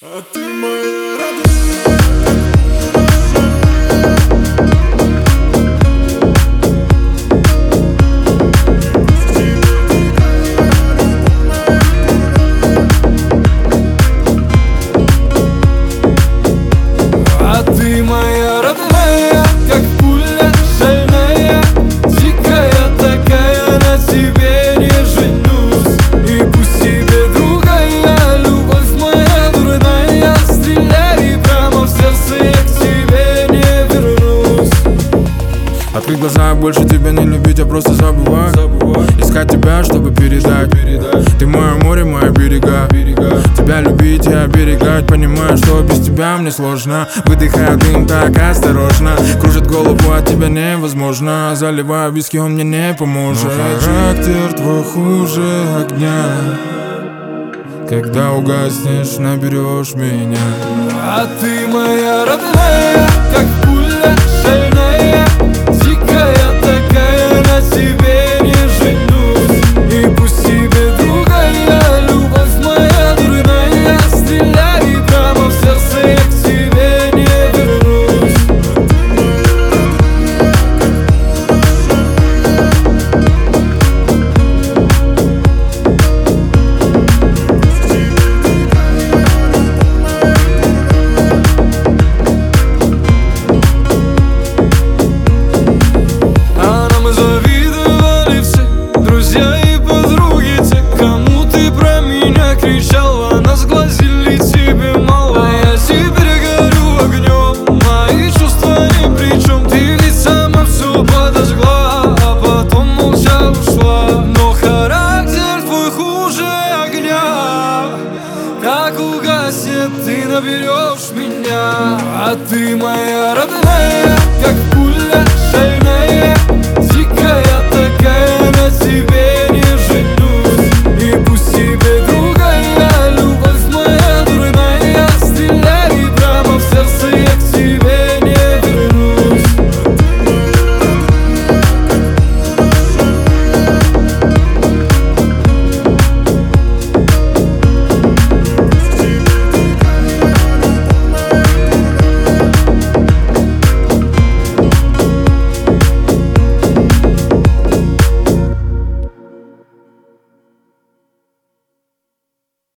А ты моя родная. А ты моя родная, как пуля шальная, дикая такая, на тебе не женюсь. И пусть тебе другая, любовь моя дурная, стреляй прямо в сердце, я к тебе не вернусь. Открыть глаза, больше тебя не любить, а просто забывать. Искать тебя, чтобы передать. Ты мое море, мои берега. Тебя любить и оберегать. Понимаю, что без тебя мне сложно. Выдыхаю дым так осторожно. Кружит голову, от тебя невозможно. Заливаю виски, он мне не поможет. Но характер твой хуже огня. Когда угаснешь, наберешь меня. А ты моя родная, как пуля шальная, дикая такая, на тебе не женюсь. И пусть тебе другая, любовь моя дурная, стреляй прямо в сердце, я к тебе не вернусь. А нам завидовали все друзья и подруги, те, кому ты про меня кричала, нас глазили, тебе мало. А я теперь горю огнем, мои чувства ни при чем. Ты ведь сама все подожгла, а потом молча ушла. Но характер твой хуже огня. Как угаснет, ты наберешь меня. А ты моя родная, как пуля шальная,